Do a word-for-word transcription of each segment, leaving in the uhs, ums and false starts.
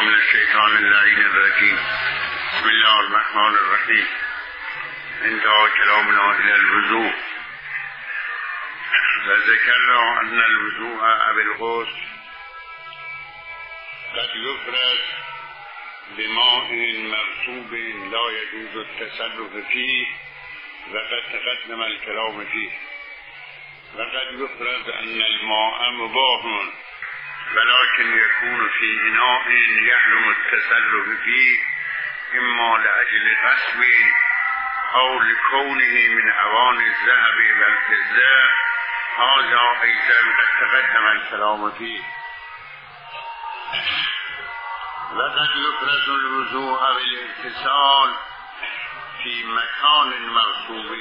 بالله من الشيطان اللعين الرجيم. بسم الله الرحمن الرحيم. انتهى كلامنا إلى الوضوء، وذكرنا أن الوضوء أو الغسل قد يفرز بماء مرطوب لا يجوز التصرف فيه، وقد تقدم الكلام فيه. وقد يفرز أن الماء مباح، ولكن يكون في إناء يحرم التصرف فيه، إما لأجل غصب أو لكونه من أواني الذهب والفضة. هذا أيضا قد تقدم الكلام فيه. وقد يفرز الوضوء بالاغتسال في مكان مغصوب،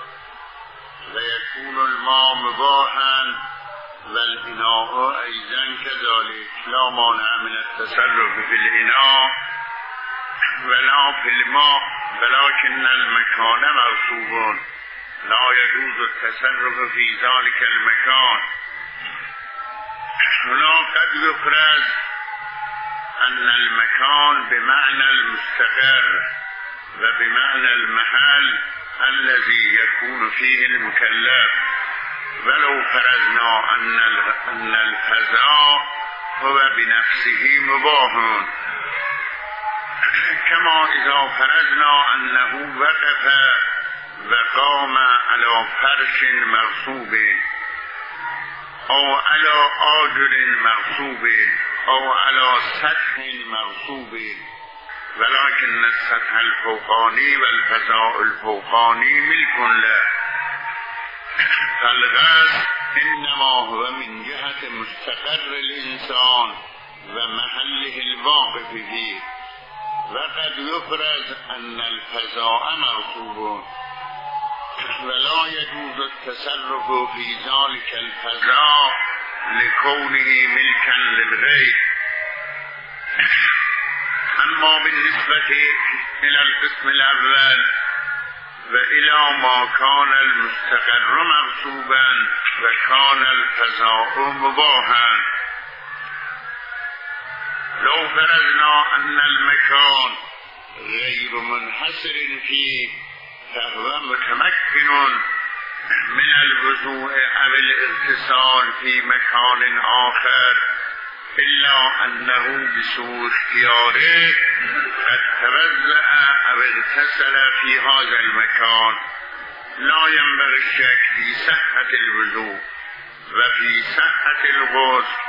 ويكون الماء مباحا والإناء أيضا كذلك، لا مانع من التصرف في الإناء ولا في الماء، ولكن المكان مغصوب لا يجوز التصرف في ذلك المكان. هنا قد يفرز أن المكان بمعنى المستقر وبمعنى المحل الذي يكون فيه المكلف، ولو فرضنا أن أن الفضاء هو بنفسه مباح، كما إذا فرضنا أنه وقف وقام على فرش مغصوب أو على آجر مغصوب أو على سطح مغصوب، ولكن السطح الفوقاني والفضاء الفوقاني ملك له. فالغسل إنما هو من جهة مستقر الإنسان ومحله الواقف فيه. وقد يفرز أن الفضاء مغصوب ولا يجوز التصرف في ذلك الفضاء لكونه ملكا للغير. أما بالنسبة إلى القسم الأول وإلى ما كان المستقر مغصوبا وكان الفضاء مباحا، لو فرضنا أن المكان غير منحصر فيه فهو متمكن من الوضوء أو الاغتسال في مكان آخر، إلا أنه بسوء اختياره قد توضأ أو اغتسل في هذا المكان. لا ينبغي الشك في صحة الوضوء وفي صحة الغسل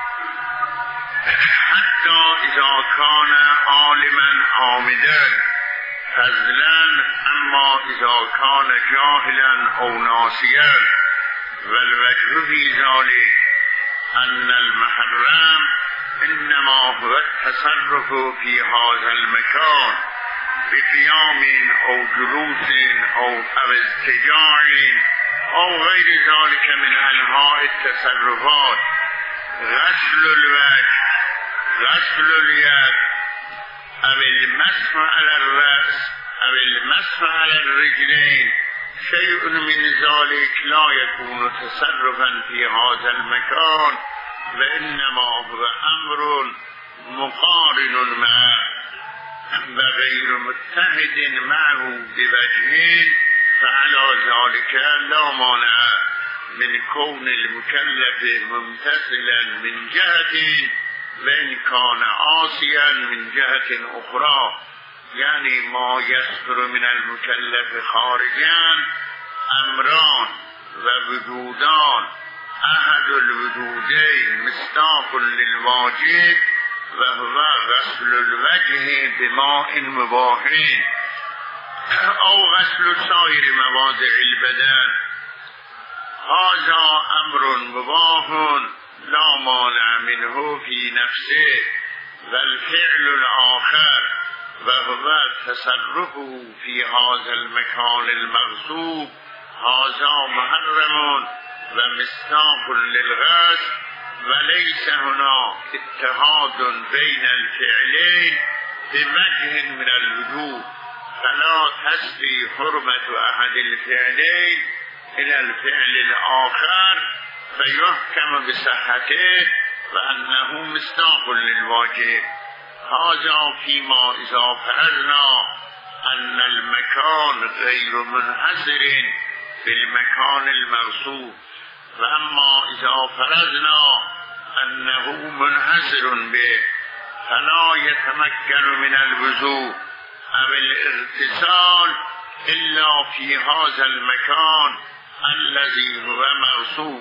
حتى إذا كان عالما عامدا، فضلا أما إذا كان جاهلا أو ناسيا. والوجه في ذلك أن المحرم إنما هو التصرف في هذا المكان بقيام أو جلوس أو أو اضطجاع أو غير ذلك من أنواع التصرفات. غسل الوجه، غسل اليد، أو المسح على الرأس أو المسح على الرجلين، شيء من ذلك لا يكون تصرفا في هذا المكان، وإنما هو أمر مقارن معه وغير متحد معه بوجهين. فعلى ذلك لا مانع من كون المكلف ممتثلا من جهة وإن كان عاصيا من جهة أخرى. يعني ما يصدر من المكلف خارجا أمران ووجودان، أحد الوجودين مصداق للواجب وهو غسل الوجه بماء مباح أو غسل سائر مواضع البدن. هذا أمر مباح لا مانع منه في نفسه. والفعل الآخر وهو تصرفه في هذا المكان المغصوب، هذا محرم ومصداق للغسل، وليس هناك اتحاد بين الفعلين بوجه من الوجوه، فلا تسري حرمة أحد الفعلين إلى الفعل الآخر فيحكم بصحته وأنه مصداق للواجب. هذا فيما إذا فرضنا أن المكان غير منحصر في المكان المغصوب، وأما إذا فرضنا أنه منحصر به فلا يتمكن من الوضوء أو الاغتسال إلا في هذا المكان الذي هو مغصوب.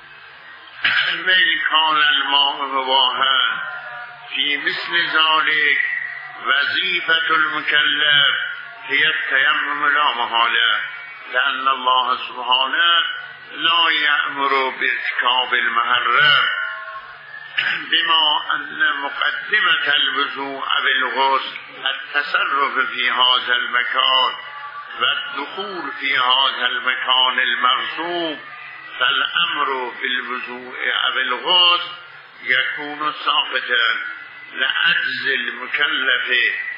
وإن كان الماء مباحا في مثل ذلك وظيفة المكلف هي التيمم لا محالة، لأن الله سبحانه لا يأمر بارتكاب المحرم، بما أن مقدمة الوضوء بالغسل التصرف في هذا المكان والدخول في هذا المكان المغصوب، فالأمر بالوضوء بالغسل يكون ساقطا لعجز المكلف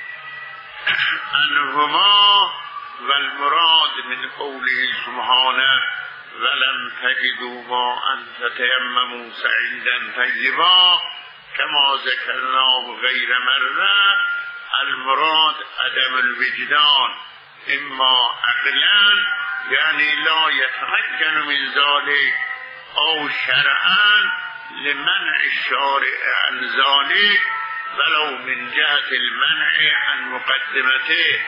عنهما. والمراد من قوله سبحانه ولم تجدوا ماء فتيمموا صعيدا طيبا كما ذكرناه غير مرة، المراد عدم الوجدان، إما عقلا يعني لا يتمكن من ذلك، أو شرعا لمنع الشارع عن ذلك ولو من جهة المنع عن مقدمته.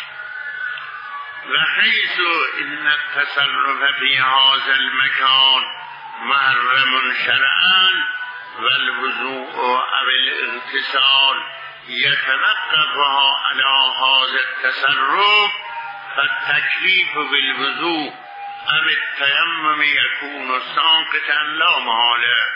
وحيث إن التصرف في هذا المكان محرم شرعا والوضوء أو الاغتسال يتوقف على هذا التصرف، فالتكليف بالوضوء أو التيمم يكون ساقطا لا محالة.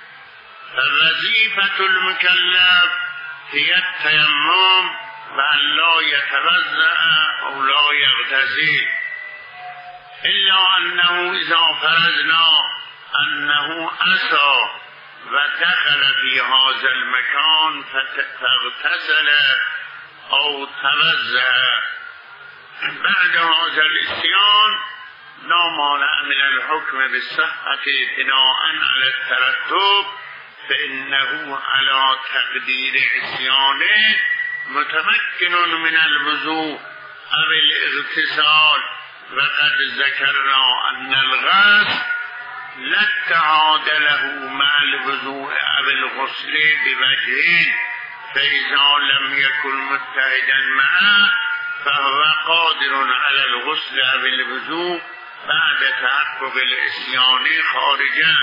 فوظيفة المكلف هي التيمم وأن لا يتوضأ أو لا يغتسل، إلا أنه إذا فرضنا أنه أسى ودخل في هذا المكان فاغتسل أو توضأ بعد هذا الإسيان لا مانع من الحكم بالصحة بناء على الترتب، فإنه على تقدير عصيانه متمكن من الوضوء أو الاغتسال. وقد ذكرنا أن الغسل لا اتحاد له مع الوضوء أو الغسل بوجهين، فإذا لم يكن متحدا معه فهو قادر على الغسل أو الوضوء بعد تحقق العصيان خارجا.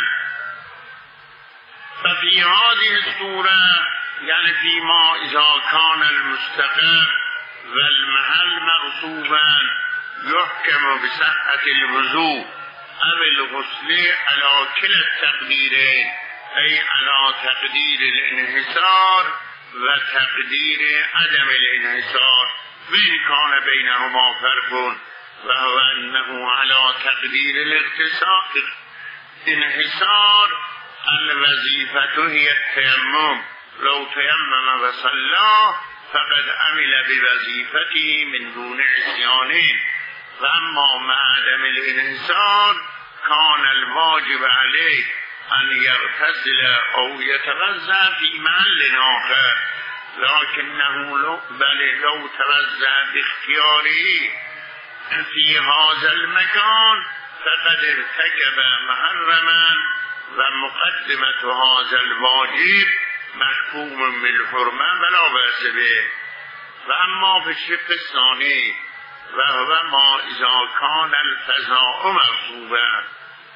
ففي هذه الصورة يعني فيما إذا كان المستقر والمحل مغصوبا يحكم بصحة الوضوء أو الغسل على كلا التقديرين، أي على تقدير الانحسار وتقدير عدم الانحسار، وإن كان بينهما فرق وهو أنه على تقدير الاغتسال انحسار الوظيفة هي التيمم، لو تيمم وصلى فقد عمل بوظيفته من دون عصيان. وأما مع عدم الانحسار كان الواجب عليه أن يغتسل أو يتوضأ في محل آخر، لكنه لو بل لو توضأ باختياره في هذا المكان فقد ارتكب محرما، ومقدمة هذا الواجب محكوم بالحرمة ولا بأس به. وأما في الشق الثاني وهو ما إذا كان الفضاء مغصوبا،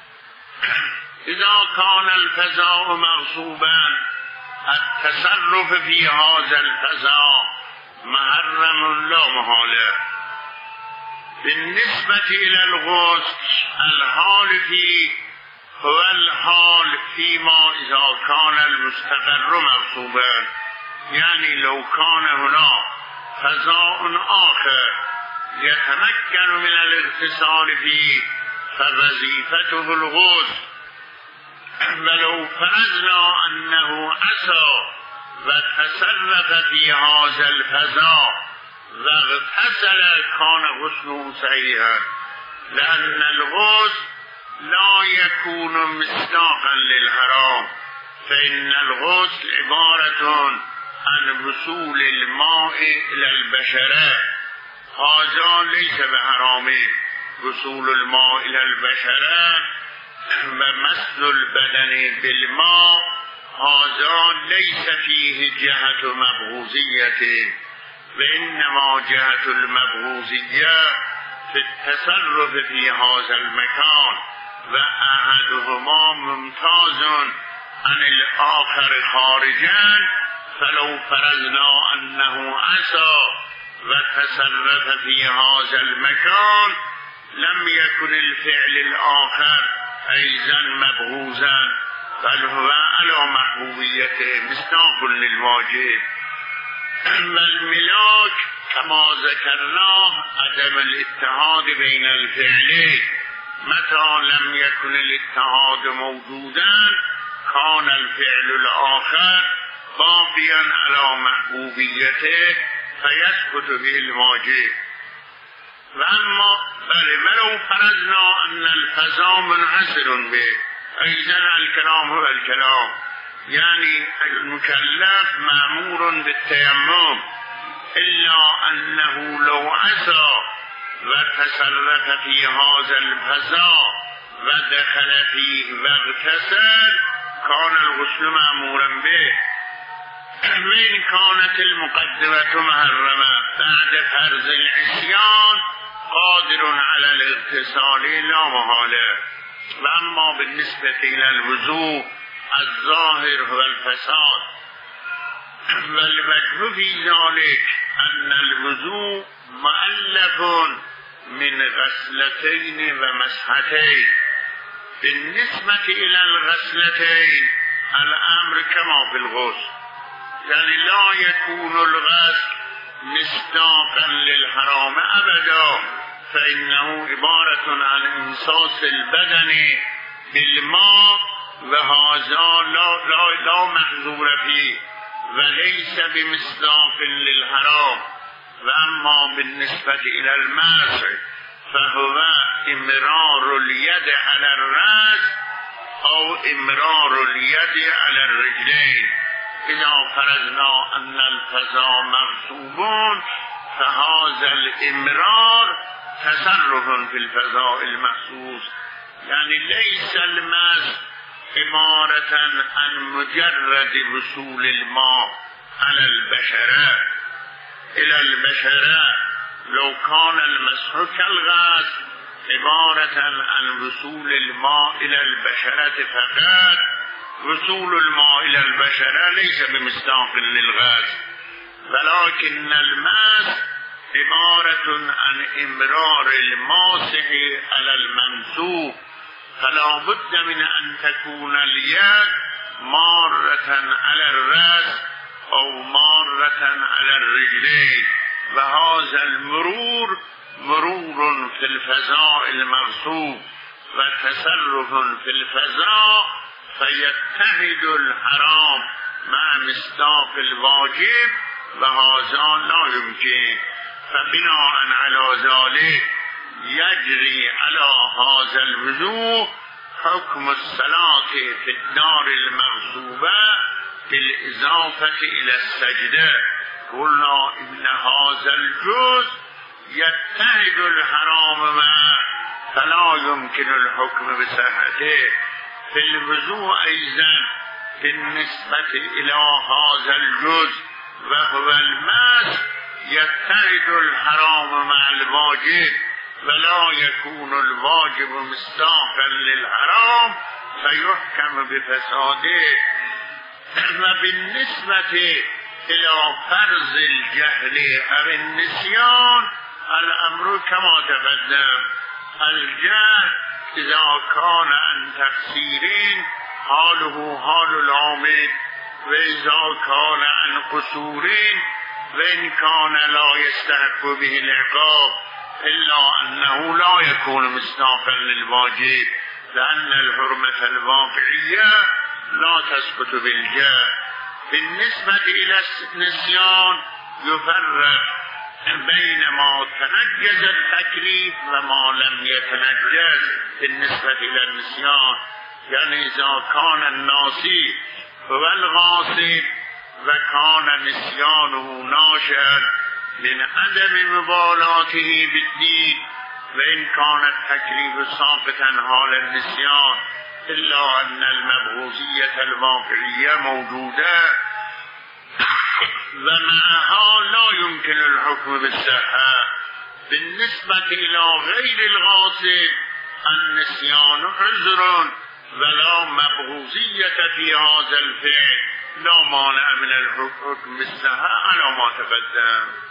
إذا كان الفضاء مغصوبا التصرف في هذا الفضاء محرم لا محالة. بالنسبة إلى الغسل الحال فيه هو الحال فيما إذا كان المستقر مغصوبا، يعني لو كان هنا فضاء آخر يتمكن من الاغتسال فيه فوظيفته الغسل. ولو فرضنا أنه عصى وتصرف في هذا الفضاء واغتسل كان غسله صحيحا، لأن الغسل لا يكون مصداقا للحرام، فإن الغسل عبارة عن وصول الماء الى البشره هذا ليس بحرام. وصول الماء الى البشره و مس البدن بالماء هذا ليس فيه جهة مبغوضية، وإنما جهة المبغوضية في التصرف في هذا المكان، وأحدهما ممتاز عن الآخر خارجا. فلو فرضنا أنه عصى وتصرف في هذا المكان لم يكن الفعل الآخر أيضا مبغوضا، بل هو على محبوبيته مصداق للواجب. والملاك كما ذكرنا عدم الاتحاد بين الفعلين. متى لم يكن الاتحاد موجودا كان الفعل الآخر باقيا على محبوبيته فيسقط به الواجب. واما ولو فرضنا ان الفضا منحصر به، ايضا الكلام هو الكلام، يعني المكلف مأمور بالتيمم، الا انه لو عصى وتصرف في هذا الفضا ودخل فيه واغتسل كان الغسل مأمورا به. وإن كانت المقدمة محرمة بعد فرض العصيان قادر على الاغتسال لا محالة. واما بالنسبة إلى الوضوء الظاهر هو الفساد، والوجه في ذلك أن الوضوء مؤلف من غسلتين ومسحتين. بالنسبة إلى الغسلتين الأمر كما في الغسل، يعني لا يكون الغسل مصداقا للحرام أبدا، فإنه عبارة عن امساس البدن بالماء، وهذا لا, لا, لا محظور فيه وليس بمصداق للحرام. وأما بالنسبة إلى المسح فهو امرار اليد على الرأس أو امرار اليد على الرجلين. إذا فرضنا أن الفضا مغصوب فهذا الامرار تصرف في الفضاء المخصوص، يعني ليس المسح عبارة عن مجرد وصول الماء على البشرة إلى البشرة. لو كان المسح كالغسل عبارة عن وصول الماء إلى البشرة فقط، وصول الماء إلى البشرة ليس بمصداق للغسل، ولكن المسح عبارة عن امرار الماسح على الممسوح، فلا بد من أن تكون اليد مارة على الرأس أو مارة على الرجلين، وهذا المرور مرور في الفضاء المغصوب وتصرف في الفضاء، فيتحد الحرام مع مصداق الواجب، وهذا لا يمكن. فبناء على ذلك يجري على هذا الوضوء حكم الصلاة في الدار المغصوبة بالإضافة إلى السجدة. قلنا إن هذا الجزء يتحد الحرام معه فلا يمكن الحكم بصحته. في الوضوء أيضا بالنسبة إلى هذا الجزء وهو المس يتحد الحرام مع الواجب، ولا يكون الواجب مصداقا للحرام فيحكم بفساده. وبالنسبة إلى فرض الجهل أو النسيان الأمر كما تقدم. الجهل إذا كان عن تقصير حاله حال العامل، وإذا كان عن قصور وإن كان لا يستحق به العقاب، إلا أنه لا يكون مصداقا للواجب، لأن الحرمة الواقعية لا تسقط بالجهل. بالنسبة إلى النسيان يفرق بين ما تنجز التكليف وما لم يتنجز. بالنسبة إلى النسيان يعني إذا كان الناسي هو الغاصب و کان نسیانه ناشئا من عدم مبالاته بالدین و این کان التکلیف ساقطا حال النسیان الا ان المبعوثیة الواقعیه موجوده و معها لا يمكن الحكم بالصحة بالنسبة إلى غير الغاصب النسيان عذر ولا مبعوثية في هذا الفعل لا مانع من الحكم بالصحة على ما تقدم.